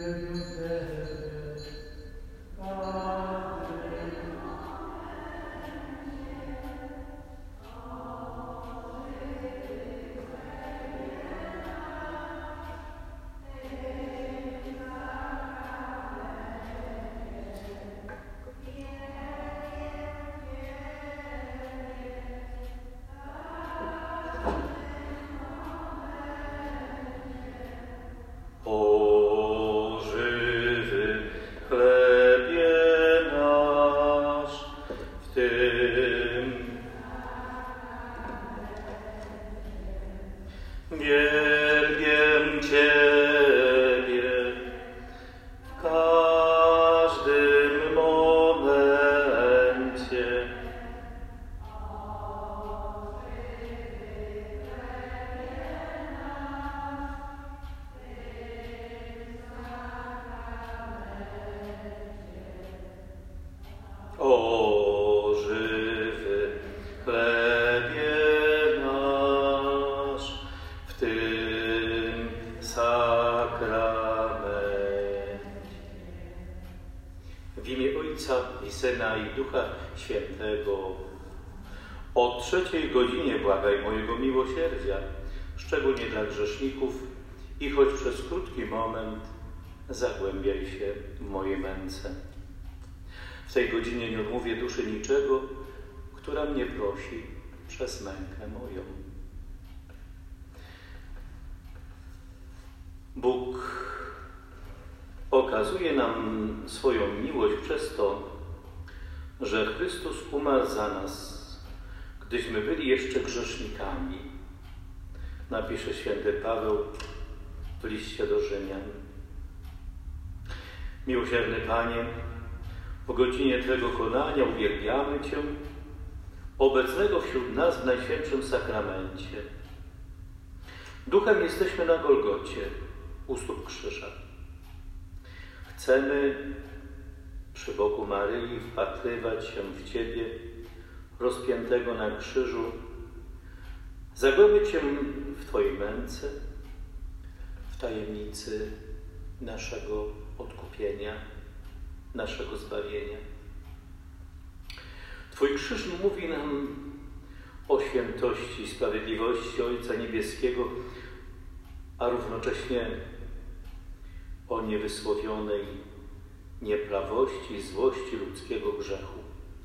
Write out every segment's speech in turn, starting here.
Syna i Ducha Świętego. O 3:00 błagaj mojego miłosierdzia, szczególnie dla grzeszników i choć przez krótki moment zagłębiaj się w mojej męce. W tej godzinie nie odmówię duszy niczego, która mnie prosi przez mękę moją. Bóg okazuje nam swoją miłość przez to, że Chrystus umarł za nas, gdyśmy byli jeszcze grzesznikami. Napisze święty Paweł w liście do Rzymian. Miłosierny Panie, w godzinie Twego konania uwielbiamy Cię, obecnego wśród nas w Najświętszym Sakramencie. Duchem jesteśmy na Golgocie, u stóp krzyża. Chcemy przy boku Maryi wpatrywać się w Ciebie, rozpiętego na krzyżu, zagłębić się w Twojej męce, w tajemnicy naszego odkupienia, naszego zbawienia. Twój krzyż mówi nam o świętości i sprawiedliwości Ojca Niebieskiego, a równocześnie o niewysłowionej nieprawości i złości ludzkiego grzechu.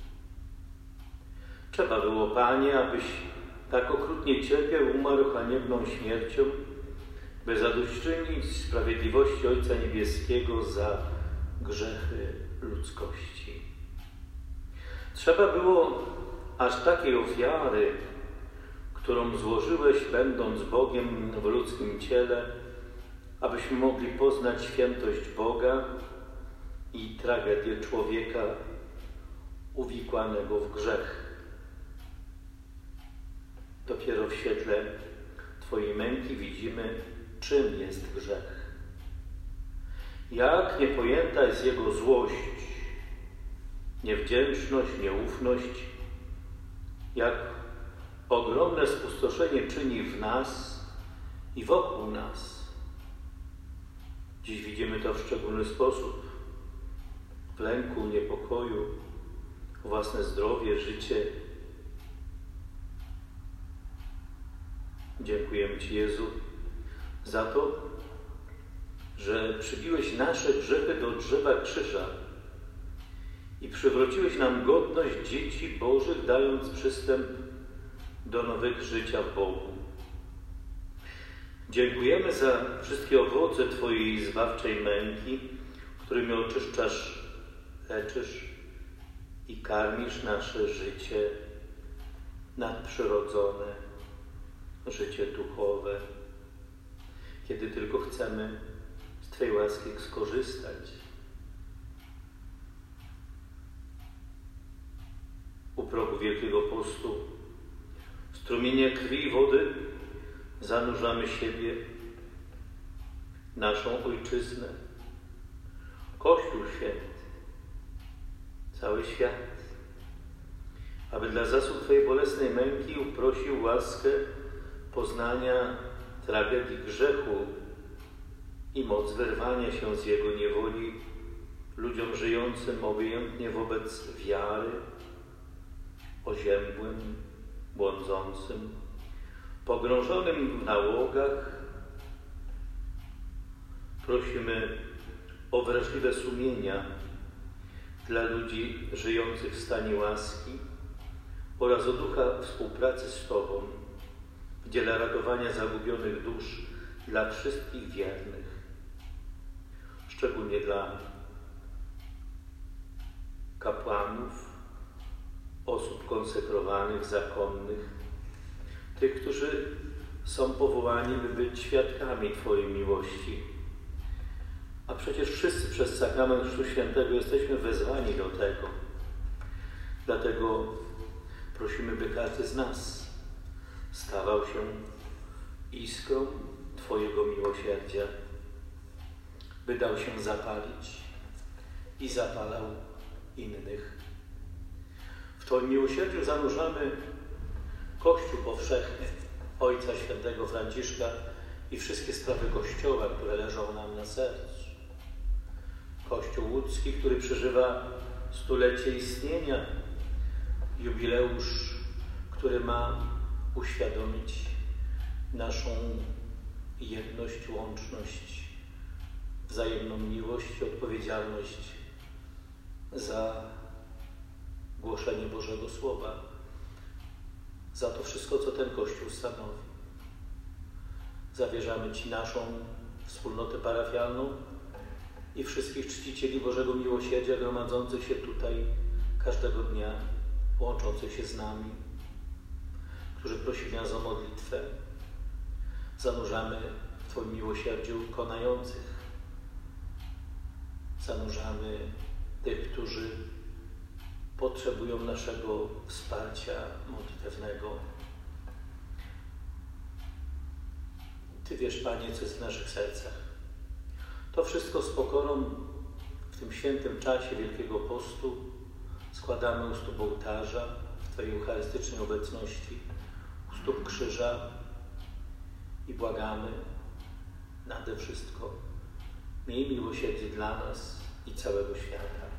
Trzeba było, Panie, abyś tak okrutnie cierpiał, umarł haniebną śmiercią, by zadośćuczynić sprawiedliwości Ojca Niebieskiego za grzechy ludzkości. Trzeba było aż takiej ofiary, którą złożyłeś, będąc Bogiem w ludzkim ciele, abyśmy mogli poznać świętość Boga i tragedię człowieka uwikłanego w grzech. Dopiero w świetle Twojej męki widzimy, czym jest grzech. Jak niepojęta jest jego złość, niewdzięczność, nieufność, jak ogromne spustoszenie czyni w nas i wokół nas. Dziś widzimy to w szczególny sposób. W lęku, niepokoju, o własne zdrowie, życie. Dziękujemy Ci, Jezu, za to, że przybiłeś nasze grzechy do drzewa krzyża i przywróciłeś nam godność dzieci Bożych, dając przystęp do nowego życia w Bogu. Dziękujemy za wszystkie owoce Twojej zbawczej męki, którymi oczyszczasz, leczysz i karmisz nasze życie nadprzyrodzone, życie duchowe, kiedy tylko chcemy z Twojej łaski skorzystać. U progu Wielkiego Postu, w strumienie krwi i wody zanurzamy siebie, naszą ojczyznę, Kościół Święty, cały świat, aby dla zasług Twojej bolesnej męki uprosił łaskę poznania tragedii grzechu i moc wyrwania się z Jego niewoli ludziom żyjącym obojętnie wobec wiary, oziębłym, błądzącym, pogrążonym w nałogach. Prosimy o wrażliwe sumienia dla ludzi żyjących w stanie łaski oraz o ducha współpracy z Tobą w dziele ratowania zagubionych dusz dla wszystkich wiernych, szczególnie dla kapłanów, osób konsekrowanych, zakonnych, tych, którzy są powołani, by być świadkami Twojej miłości. A przecież wszyscy przez sakrament Chrztu Świętego jesteśmy wezwani do tego. Dlatego prosimy, by każdy z nas stawał się iskrą Twojego miłosierdzia, by dał się zapalić i zapalał innych. W Twoim miłosierdziu zanurzamy Kościół powszechny Ojca Świętego Franciszka i wszystkie sprawy Kościoła, które leżą nam na sercu. Kościół łódzki, który przeżywa stulecie istnienia, jubileusz, który ma uświadomić naszą jedność, łączność, wzajemną miłość i odpowiedzialność za głoszenie Bożego Słowa, za to wszystko, co ten Kościół stanowi. Zawierzamy Ci naszą wspólnotę parafialną i wszystkich czcicieli Bożego Miłosierdzia gromadzących się tutaj każdego dnia, łączących się z nami, którzy prosili nas o modlitwę. Zanurzamy w Twoim miłosierdziu konających. Zanurzamy tych, którzy potrzebują naszego wsparcia modlitewnego. Ty wiesz, Panie, co jest w naszych sercach. To wszystko z pokorą w tym świętym czasie Wielkiego Postu składamy u stóp ołtarza, w Twojej eucharystycznej obecności, u stóp krzyża i błagamy nade wszystko: miej miłosierdzie dla nas i całego świata.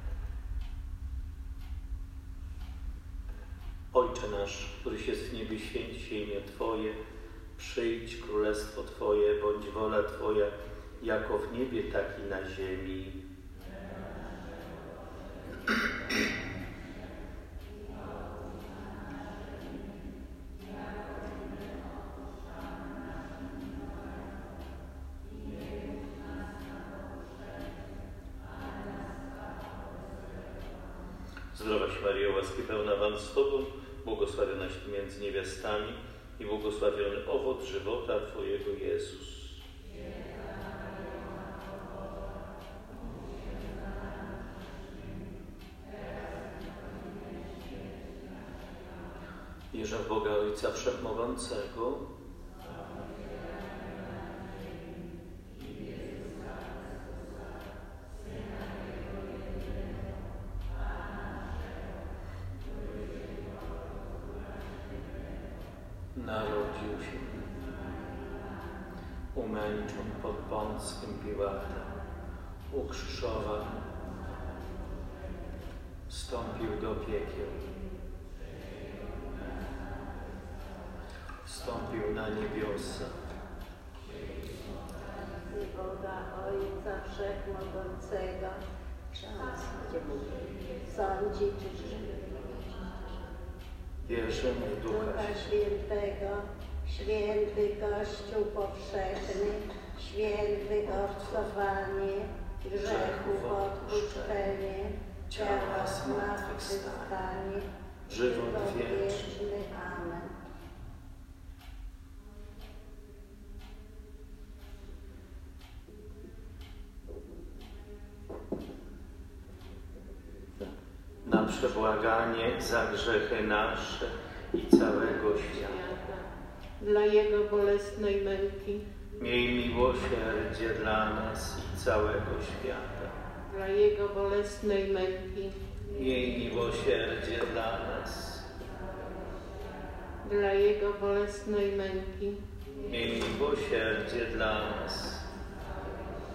Ojcze nasz, któryś jest w niebie, święć się imię Twoje, przyjdź królestwo Twoje, bądź wola Twoja, jako w niebie, tak i na ziemi. Zdrowaś Maryjo, łaski pełna, Pan z Tobą, błogosławionaś Ty między niewiastami i błogosławiony owoc żywota Twojego, Jezus. Wierzę w Boga Ojca Wszechmogącego, narodził się, umęczon pod Pąckim Piłatem, ukrzyżowany, wstąpił do piekieł, wstąpił na niebiosa. Boga Ojca Wszechmogącego, sądzi czy żywy. Wierzę w Ducha Świętego, święty Kościół powszechny, święty obcowanie, grzechów odpuszczenie, ciała zmartwychwstanie, żywot wieczny. Amen. Na przebłaganie za grzechy nasze i całego świata. Dla Jego bolesnej męki. Miej miłosierdzie dla nas i całego świata. Dla Jego bolesnej męki. Miej miłosierdzie dla nas. Dla Jego bolesnej męki. Miej miłosierdzie dla nas.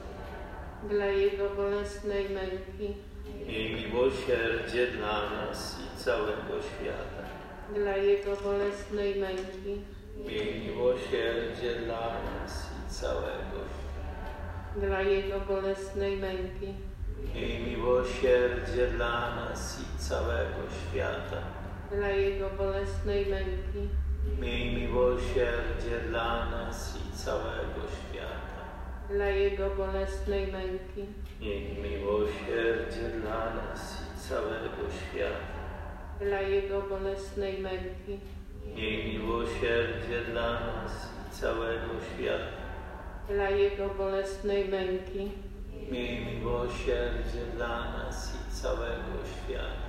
dla Jego bolesnej męki, Miej miłosierdzie dla nas i całego świata. dla Jego bolesnej męki, Miej miłosierdzie dla nas i całego świata. dla Jego bolesnej męki, Miej miłosierdzie dla nas i całego świata. dla Jego bolesnej męki, Miej miłosierdzie dla nas i całego świata. dla Jego bolesnej męki, Miej miłosierdzie dla nas i całego świata. dla Jego bolesnej męki, Miej miłosierdzie dla nas i całego świata. dla Jego bolesnej męki, Miej miłosierdzie dla nas i całego świata.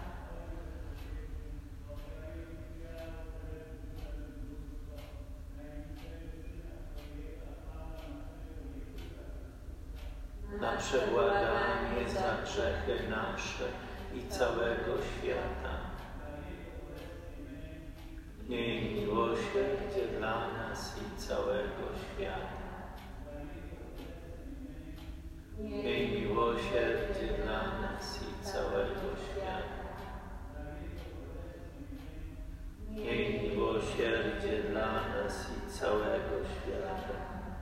Na przebłaganie za grzechy nasze i całego świata. Miej miłosierdzie dla nas i całego świata. Miej miłosierdzie dla nas i całego świata. Miej miłosierdzie dla nas i całego świata.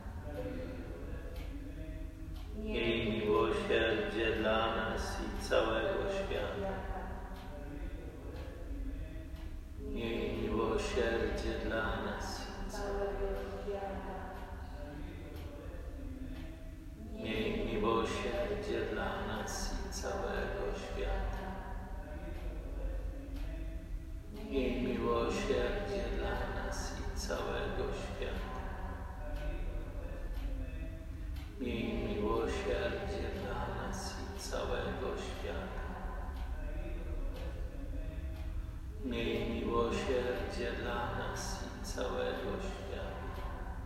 Miej miłosierdzie dla nas i całego świata. Miej miłosierdzie dla nas i całego świata. Miej miłosierdzie dla nas i całego świata. Miej miłosierdzie dla nas i całego świata. Miej miłosierdzie dla nas i całego świata. Miej miłosierdzie dla nas i całego świata.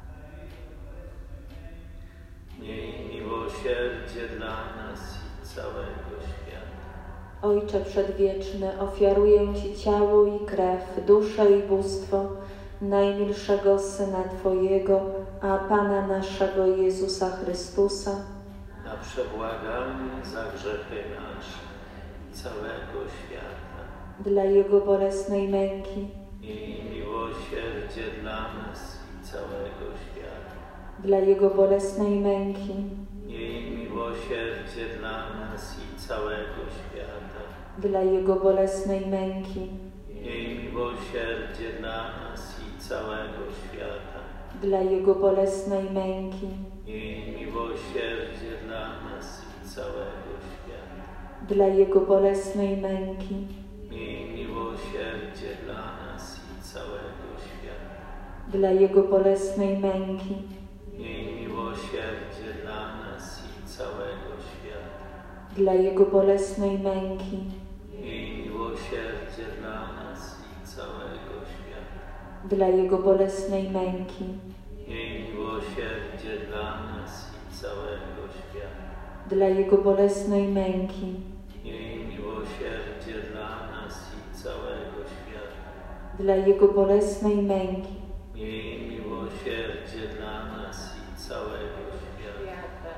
Miej miłosierdzie dla nas i całego świata. Ojcze Przedwieczny, ofiaruję Ci ciało i krew, duszę i bóstwo najmilszego Syna Twojego, a Pana naszego Jezusa Chrystusa, Na przebłaganie za grzechy nasze i całego świata. dla Jego bolesnej męki, Miej miłosierdzie dla nas i całego świata. dla Jego bolesnej męki, Miej miłosierdzie dla nas i całego świata. dla Jego bolesnej męki, Miej miłosierdzie dla nas i całego świata. dla Jego bolesnej męki, Miej miłosierdzie dla nas i całego świata. dla Jego bolesnej męki, Miej miłosierdzie dla nas i całego świata. dla Jego bolesnej męki, Miej miłosierdzie dla nas i całego świata. dla Jego bolesnej męki, Miej miłosierdzie dla nas i całego świata. dla Jego bolesnej męki, Miej miłosierdzie dla nas i całego świata. dla Jego bolesnej męki, Miej miłosierdzie dla nas i całego świata. dla Jego bolesnej męki, Miej miłosierdzie dla nas i całego świata.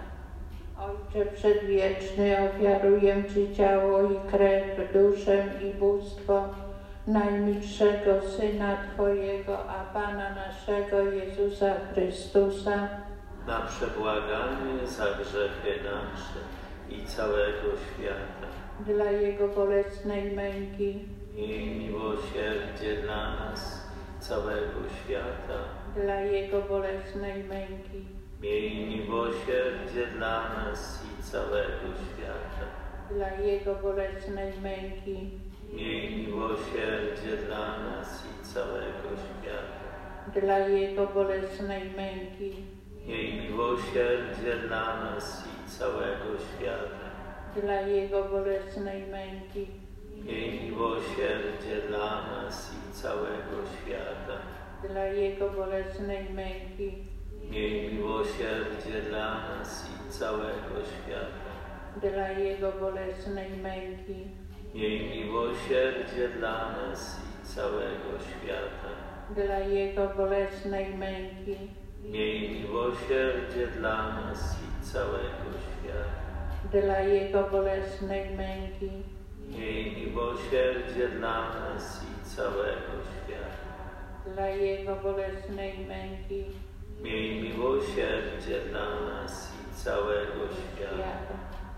Ojcze Przedwieczny, ofiaruję Ci ciało i krew, duszę i bóstwo najmilszego Syna Twojego, a Pana naszego Jezusa Chrystusa, Na przebłaganie za grzechy nasze i całego świata. dla Jego bolesnej męki, Miej miłosierdzie dla nas i całego świata. dla Jego bolesnej męki, Miej miłosierdzie dla nas i całego świata. dla Jego bolesnej męki, Miej miłosierdzie dla nas i całego świata. dla Jego bolesnej męki, Miej miłosierdzie dla nas i całego świata. dla Jego bolesnej męki, Miej miłosierdzie dla nas i całego świata. dla Jego bolesnej męki, Miej miłosierdzie dla nas i całego świata. dla Jego bolesnej męki, Miej miłosierdzie dla nas i całego świata. dla Jego bolesnej męki, Miej miłosierdzie dla nas i całego świata. dla Jego bolesnej męki, Miej miłosierdzie dla nas i całego świata. dla Jego bolesnej męki, Miej miłosierdzie dla nas i całego świata. świata.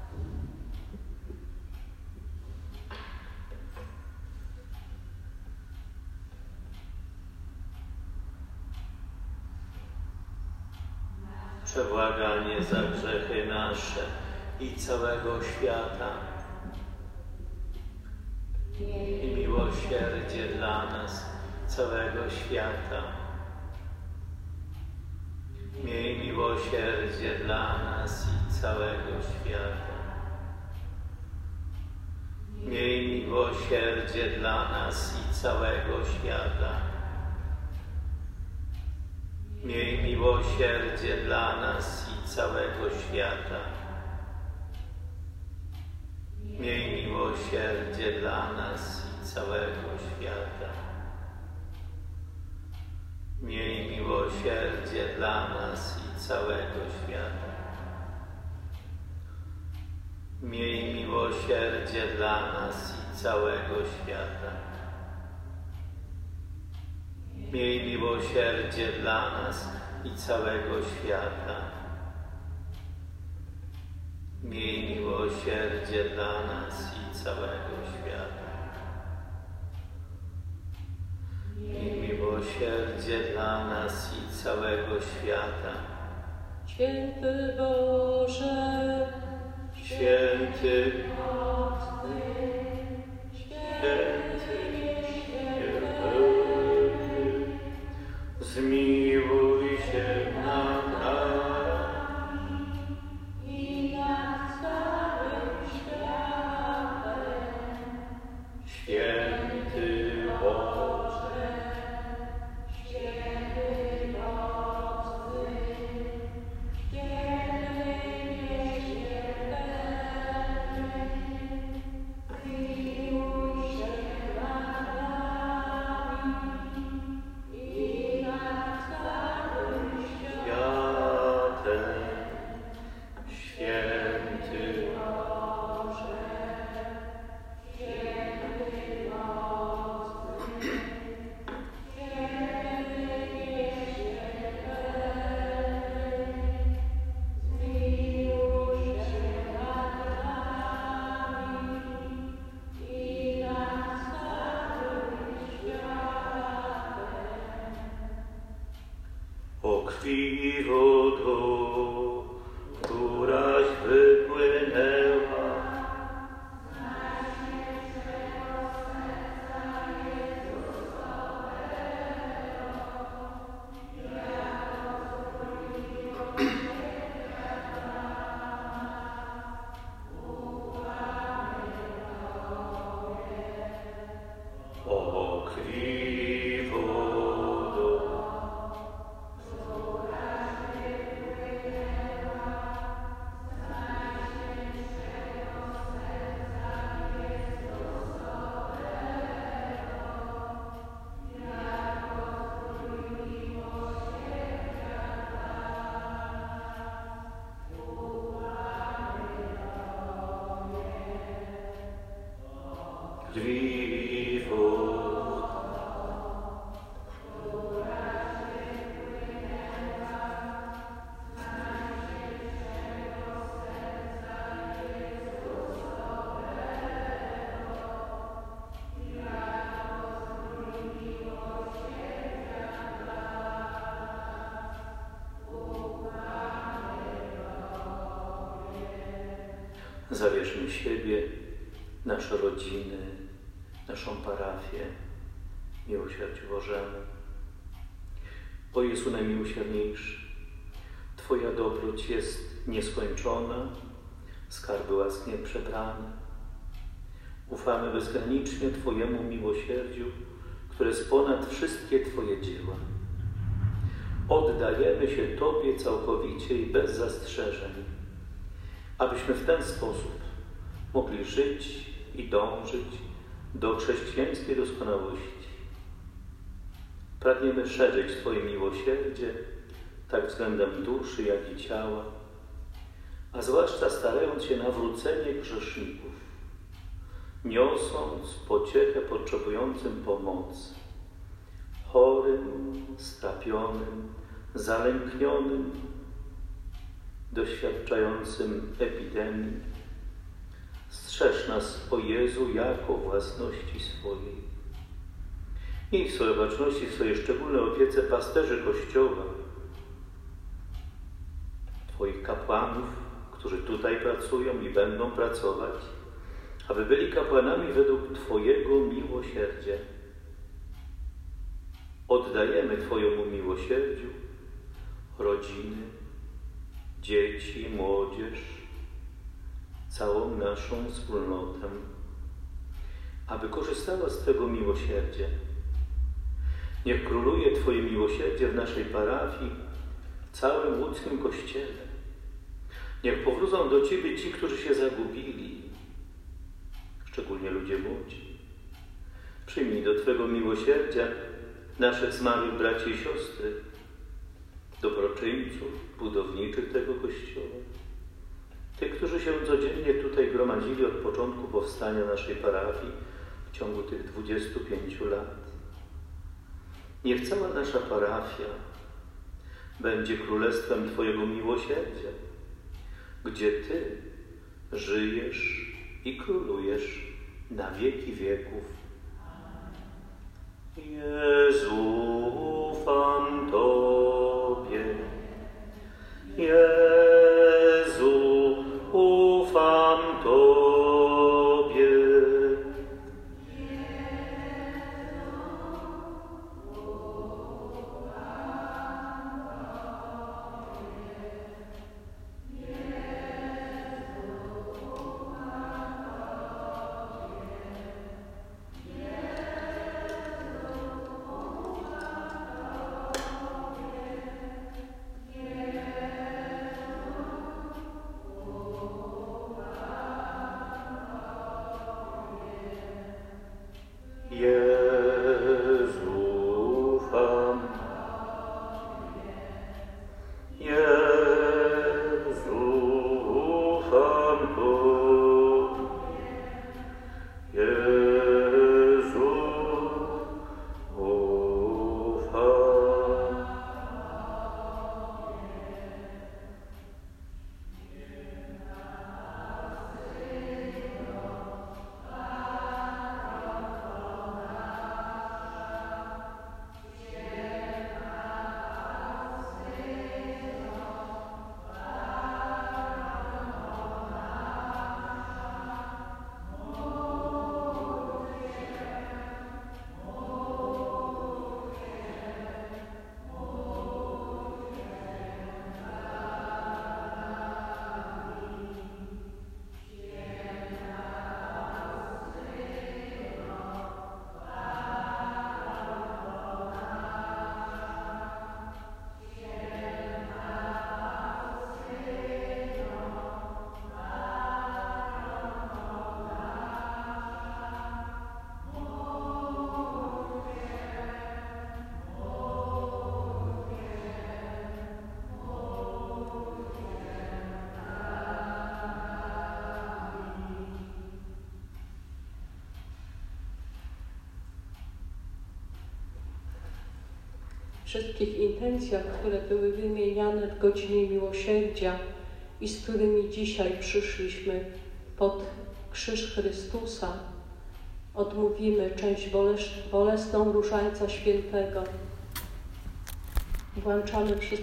Przebłaganie za grzechy nasze i całego świata. I miłosierdzie dla nas, całego świata. Miej miłosierdzie dla nas i całego świata. Miej miłosierdzie dla nas i całego świata. Miej miłosierdzie dla nas i całego świata. Miej miłosierdzie dla nas i całego świata. Miej miłosierdzie dla nas i całego świata. Miej miłosierdzie dla nas i całego świata. Miej miłosierdzie dla nas i całego świata. Miej miłosierdzie dla nas i całego świata. Miej miłosierdzie dla nas i całego świata. Święty Boże, Święty, zmiłuj się nad nami i nad całym światem. Święty Boże, Święty mocny, święty nieśmiertelny, zmiłuj się nad nami i nad całym światem, święty Boże, święty mocny, święty nieśmiertelny, zmiłuj się nad nami i nad całym światem. o krwi wodą, któraś wypłynęła o krwi wodą, krwi wodą. Zawierzmy siebie, nasze rodziny, naszą parafię miłosierdziu Bożemu. O Jezu najmiłosierniejszy, Twoja dobroć jest nieskończona, skarby łask nieprzebrane. Ufamy bezgranicznie Twojemu miłosierdziu, które jest ponad wszystkie Twoje dzieła. Oddajemy się Tobie całkowicie i bez zastrzeżeń, abyśmy w ten sposób mogli żyć i dążyć do chrześcijańskiej doskonałości. Pragniemy szerzyć Twoje miłosierdzie tak względem duszy, jak i ciała, a zwłaszcza starając się nawrócenie grzeszników, niosąc pociechę potrzebującym pomocy, chorym, strapionym, zalęknionym, doświadczającym epidemii. Strzeż nas, o Jezu, jako własności swojej. Miej w swojej baczności, w swojej szczególnej opiece pasterzy Kościoła, Twoich kapłanów, którzy tutaj pracują i będą pracować, aby byli kapłanami według Twojego miłosierdzia. Oddajemy Twojemu miłosierdziu rodziny, dzieci, młodzież, całą naszą wspólnotę, aby korzystała z Twego miłosierdzia. Niech króluje Twoje miłosierdzie w naszej parafii, w całym łódzkim Kościele. Niech powrócą do Ciebie ci, którzy się zagubili, szczególnie ludzie młodzi. Przyjmij do Twego miłosierdzia naszych zmarłych braci i siostry, dobroczyńców, budowniczych tego Kościoła, tych, którzy się codziennie tutaj gromadzili od początku powstania naszej parafii w ciągu tych 25 lat. Niech cała nasza parafia będzie królestwem Twojego miłosierdzia, gdzie Ty żyjesz i królujesz na wieki wieków. Jezu, ufam Tobie. Jezu, ufam Tobie. Wszystkich intencjach, które były wymieniane w godzinie miłosierdzia i z którymi dzisiaj przyszliśmy pod krzyż Chrystusa, odmówimy część bolesną Różańca Świętego. Włączamy wszystkie